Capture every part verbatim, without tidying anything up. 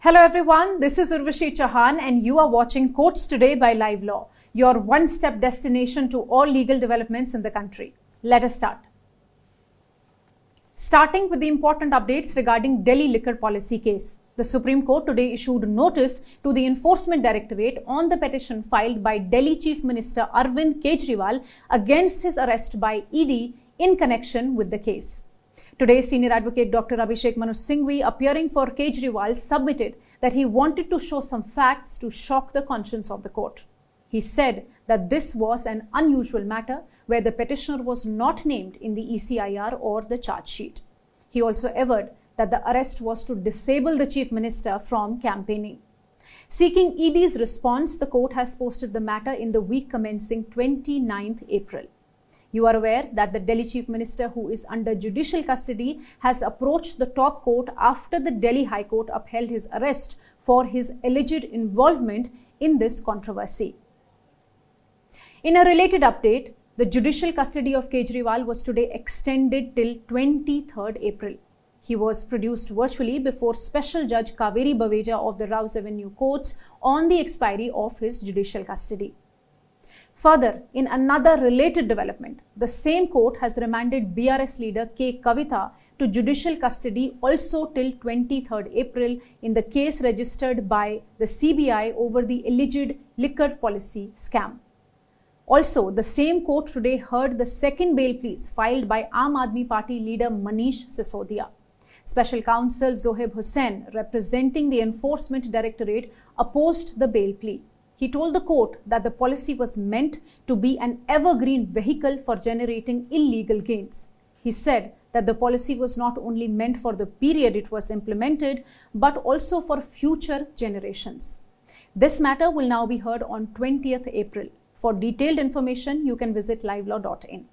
Hello everyone, this is Urvashi Chauhan and you are watching Courts Today by Live Law, your one-step destination to all legal developments in the country. Let us start. Starting with the important updates regarding Delhi liquor policy case. The Supreme Court today issued notice to the Enforcement Directorate on the petition filed by Delhi Chief Minister Arvind Kejriwal against his arrest by E D in connection with the case. Today, Senior Advocate Doctor Abhishek Manu Singhvi, appearing for Kejriwal, submitted that he wanted to show some facts to shock the conscience of the court. He said that this was an unusual matter where the petitioner was not named in the E C I R or the charge sheet. He also averred that the arrest was to disable the Chief Minister from campaigning. Seeking E D's response, the court has posted the matter in the week commencing twenty-ninth April. You are aware that the Delhi Chief Minister, who is under judicial custody, has approached the top court after the Delhi High Court upheld his arrest for his alleged involvement in this controversy. In a related update, the judicial custody of Kejriwal was today extended till twenty-third April. He was produced virtually before Special Judge Kaveri Baweja of the Rouse Avenue Courts on the expiry of his judicial custody. Further, in another related development, the same court has remanded B R S leader K. Kavitha to judicial custody also till twenty-third April in the case registered by the C B I over the alleged liquor policy scam. Also, the same court today heard the second bail pleas filed by Aam Aadmi Party leader Manish Sisodia. Special counsel Zohaib Hussain, representing the Enforcement Directorate, opposed the bail plea. He told the court that the policy was meant to be an evergreen vehicle for generating illegal gains. He said that the policy was not only meant for the period it was implemented, but also for future generations. This matter will now be heard on twentieth April. For detailed information, you can visit live law dot in.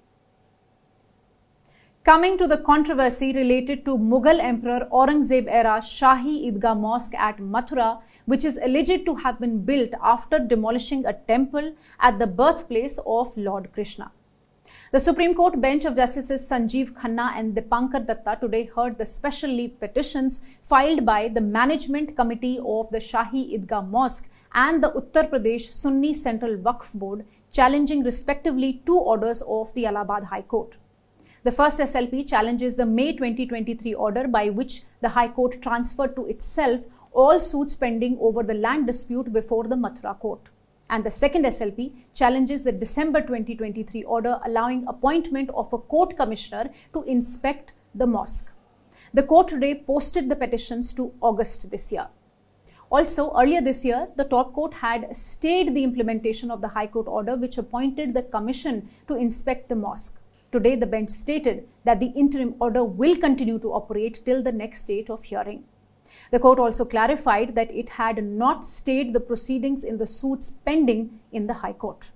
Coming to the controversy related to Mughal Emperor Aurangzeb-era Shahi Idgah Mosque at Mathura, which is alleged to have been built after demolishing a temple at the birthplace of Lord Krishna. The Supreme Court bench of Justices Sanjeev Khanna and Dipankar Datta today heard the special leave petitions filed by the Management Committee of the Shahi Idgah Mosque and the Uttar Pradesh Sunni Central Waqf Board, challenging respectively two orders of the Allahabad High Court. The first S L P challenges the May twenty twenty-three order by which the High Court transferred to itself all suits pending over the land dispute before the Mathura court. And the second S L P challenges the December twenty twenty-three order allowing appointment of a court commissioner to inspect the mosque. The court today posted the petitions to August this year. Also, earlier this year, the top court had stayed the implementation of the High Court order which appointed the commission to inspect the mosque. Today, the bench stated that the interim order will continue to operate till the next date of hearing. The court also clarified that it had not stayed the proceedings in the suits pending in the High Court.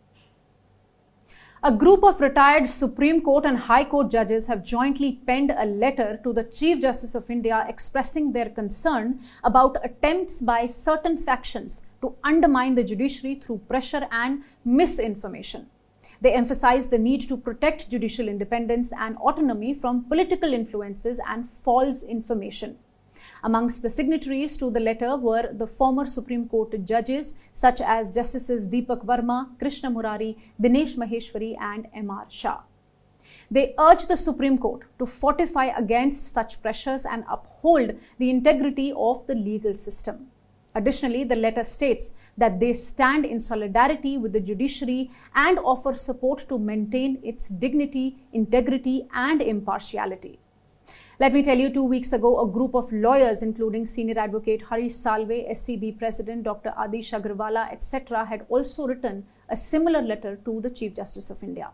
A group of retired Supreme Court and High Court judges have jointly penned a letter to the Chief Justice of India expressing their concern about attempts by certain factions to undermine the judiciary through pressure and misinformation. They emphasized the need to protect judicial independence and autonomy from political influences and false information. Amongst the signatories to the letter were the former Supreme Court judges such as Justices Deepak Verma, Krishna Murari, Dinesh Maheshwari and M R Shah. They urged the Supreme Court to fortify against such pressures and uphold the integrity of the legal system. Additionally, the letter states that they stand in solidarity with the judiciary and offer support to maintain its dignity, integrity, and impartiality. Let me tell you, two weeks ago, a group of lawyers, including Senior Advocate Harish Salve, S C B President Doctor Adish Agrawala, et cetera, had also written a similar letter to the Chief Justice of India.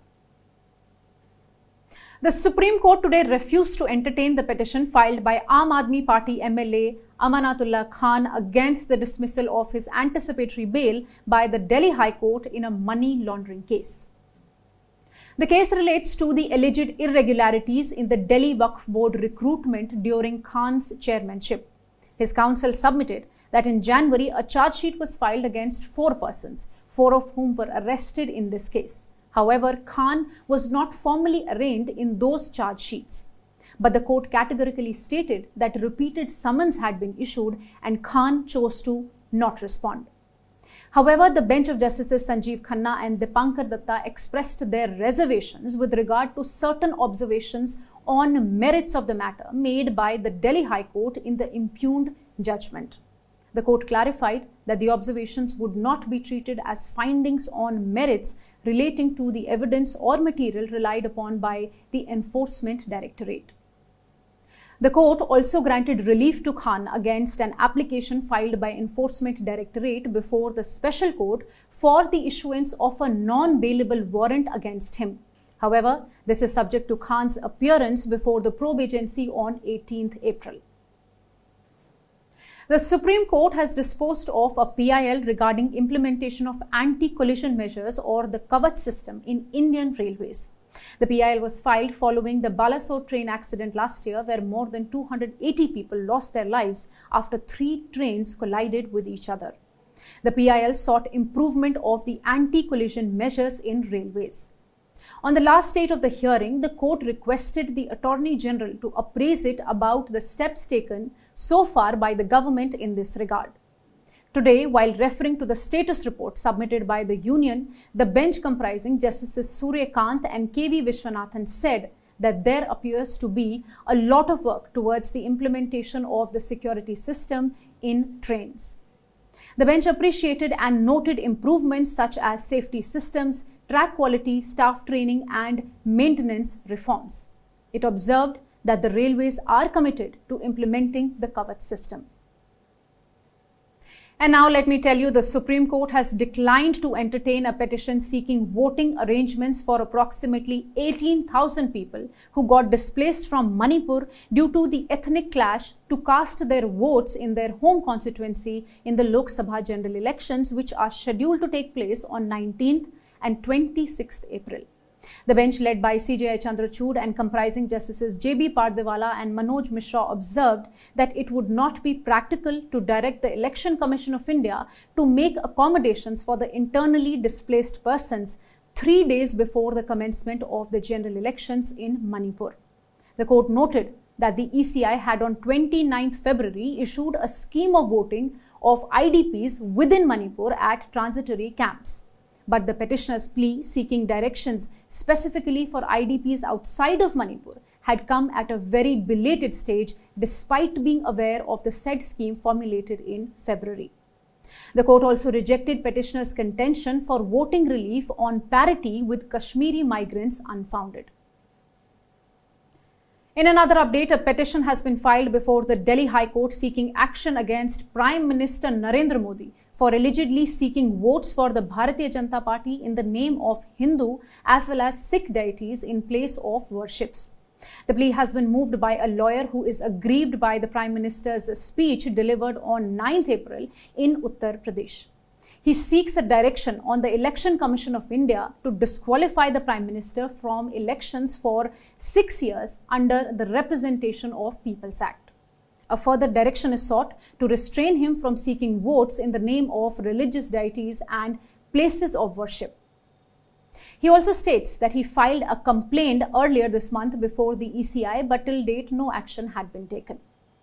The Supreme Court today refused to entertain the petition filed by Aam Aadmi Party M L A Amanatullah Khan against the dismissal of his anticipatory bail by the Delhi High Court in a money laundering case. The case relates to the alleged irregularities in the Delhi Waqf Board recruitment during Khan's chairmanship. His counsel submitted that in January, a charge sheet was filed against four persons, four of whom were arrested in this case. However, Khan was not formally arraigned in those charge sheets. But the court categorically stated that repeated summons had been issued and Khan chose to not respond. However, the bench of Justices Sanjeev Khanna and Dipankar Datta expressed their reservations with regard to certain observations on merits of the matter made by the Delhi High Court in the impugned judgment. The court clarified that the observations would not be treated as findings on merits relating to the evidence or material relied upon by the Enforcement Directorate. The court also granted relief to Khan against an application filed by Enforcement Directorate before the Special Court for the issuance of a non-bailable warrant against him. However, this is subject to Khan's appearance before the probe agency on eighteenth April. The Supreme Court has disposed of a P I L regarding implementation of anti-collision measures or the Kavach system in Indian Railways. The P I L was filed following the Balasore train accident last year where more than two hundred eighty people lost their lives after three trains collided with each other. The P I L sought improvement of the anti-collision measures in railways. On the last date of the hearing, the court requested the Attorney General to appraise it about the steps taken so far by the government in this regard. Today, while referring to the status report submitted by the union, the bench comprising Justices Surya Kant and K V Vishwanathan said that there appears to be a lot of work towards the implementation of the security system in trains. The bench appreciated and noted improvements such as safety systems, track quality, staff training, and maintenance reforms. It observed that the railways are committed to implementing the Kavach system. And now let me tell you, the Supreme Court has declined to entertain a petition seeking voting arrangements for approximately eighteen thousand people who got displaced from Manipur due to the ethnic clash to cast their votes in their home constituency in the Lok Sabha general elections, which are scheduled to take place on nineteenth and twenty-sixth April. The bench led by C J I Chandrachud and comprising Justices J B Pardewala and Manoj Mishra observed that it would not be practical to direct the Election Commission of India to make accommodations for the internally displaced persons three days before the commencement of the general elections in Manipur. The court noted that the E C I had on twenty-ninth February issued a scheme of voting of I D Ps within Manipur at transitory camps. But the petitioner's plea seeking directions specifically for I D Ps outside of Manipur had come at a very belated stage despite being aware of the said scheme formulated in February. The court also rejected petitioner's contention for voting relief on parity with Kashmiri migrants unfounded. In another update, a petition has been filed before the Delhi High Court seeking action against Prime Minister Narendra Modi for allegedly seeking votes for the Bharatiya Janata Party in the name of Hindu as well as Sikh deities in place of worships. The plea has been moved by a lawyer who is aggrieved by the Prime Minister's speech delivered on ninth April in Uttar Pradesh. He seeks a direction on the Election Commission of India to disqualify the Prime Minister from elections for six years under the Representation of Peoples Act. A further direction is sought to restrain him from seeking votes in the name of religious deities and places of worship. He also states that he filed a complaint earlier this month before the E C I, but till date no action had been taken.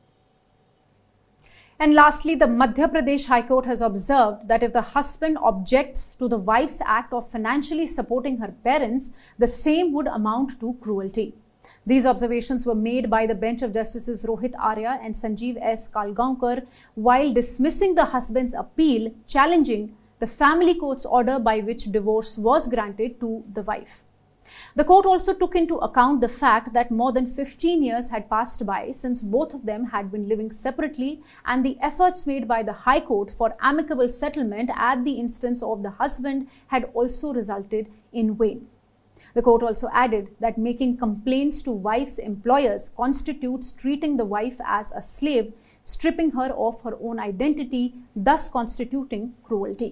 And lastly, the Madhya Pradesh High Court has observed that if the husband objects to the wife's act of financially supporting her parents, the same would amount to cruelty. These observations were made by the bench of Justices Rohit Arya and Sanjeev S. Kalgaonkar while dismissing the husband's appeal challenging the family court's order by which divorce was granted to the wife. The court also took into account the fact that more than fifteen years had passed by since both of them had been living separately, and the efforts made by the High Court for amicable settlement at the instance of the husband had also resulted in vain. The court also added that making complaints to wife's employers constitutes treating the wife as a slave, stripping her of her own identity, thus constituting cruelty.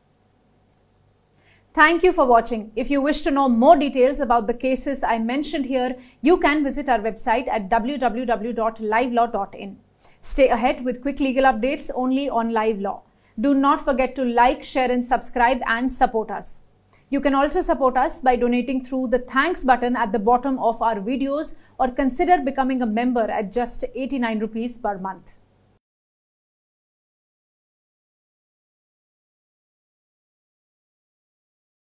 Thank you for watching. If you wish to know more details about the cases I mentioned here, you can visit our website at w w w dot live law dot in. Stay ahead with quick legal updates only on Live Law. Do not forget to like, share and subscribe and support us. You can also support us by donating through the thanks button at the bottom of our videos or consider becoming a member at just eighty-nine rupees per month.